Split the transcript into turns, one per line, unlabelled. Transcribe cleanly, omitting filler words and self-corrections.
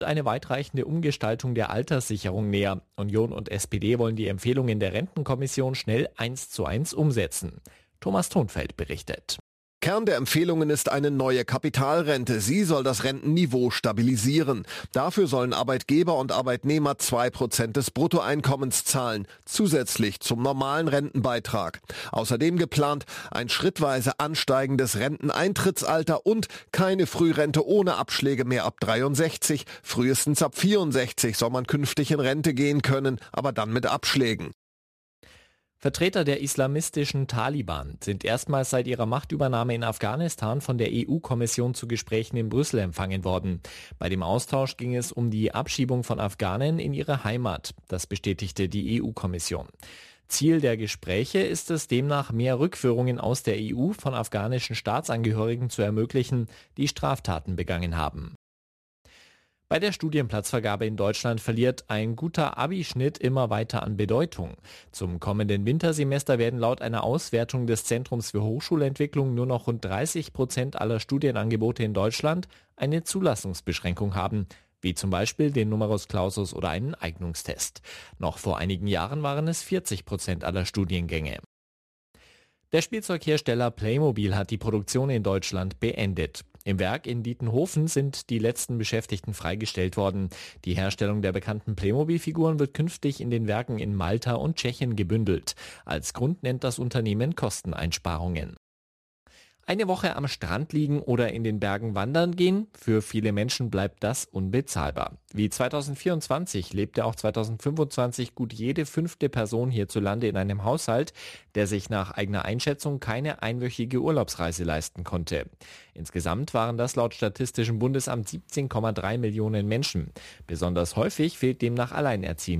Eine weitreichende Umgestaltung der Alterssicherung näher. Union und SPD wollen die Empfehlungen der Rentenkommission schnell 1:1 umsetzen. Thomas Thonfeld berichtet.
Kern der Empfehlungen ist eine neue Kapitalrente. Sie soll das Rentenniveau stabilisieren. Dafür sollen Arbeitgeber und Arbeitnehmer 2% des Bruttoeinkommens zahlen, zusätzlich zum normalen Rentenbeitrag. Außerdem geplant ein schrittweise ansteigendes Renteneintrittsalter und keine Frührente ohne Abschläge mehr ab 63. Frühestens ab 64 soll man künftig in Rente gehen können, aber dann mit Abschlägen.
Vertreter der islamistischen Taliban sind erstmals seit ihrer Machtübernahme in Afghanistan von der EU-Kommission zu Gesprächen in Brüssel empfangen worden. Bei dem Austausch ging es um die Abschiebung von Afghanen in ihre Heimat. Das bestätigte die EU-Kommission. Ziel der Gespräche ist es demnach, mehr Rückführungen aus der EU von afghanischen Staatsangehörigen zu ermöglichen, die Straftaten begangen haben. Bei der Studienplatzvergabe in Deutschland verliert ein guter Abischnitt immer weiter an Bedeutung. Zum kommenden Wintersemester werden laut einer Auswertung des Zentrums für Hochschulentwicklung nur noch rund 30% aller Studienangebote in Deutschland eine Zulassungsbeschränkung haben, wie zum Beispiel den Numerus Clausus oder einen Eignungstest. Noch vor einigen Jahren waren es 40% aller Studiengänge. Der Spielzeughersteller Playmobil hat die Produktion in Deutschland beendet. Im Werk in Dietenhofen sind die letzten Beschäftigten freigestellt worden. Die Herstellung der bekannten Playmobil-Figuren wird künftig in den Werken in Malta und Tschechien gebündelt. Als Grund nennt das Unternehmen Kosteneinsparungen. Eine Woche am Strand liegen oder in den Bergen wandern gehen, für viele Menschen bleibt das unbezahlbar. Wie 2024 lebte auch 2025 gut jede 5. Person hierzulande in einem Haushalt, der sich nach eigener Einschätzung keine einwöchige Urlaubsreise leisten konnte. Insgesamt waren das laut Statistischem Bundesamt 17,3 Millionen Menschen. Besonders häufig fehlt demnach Alleinerziehenden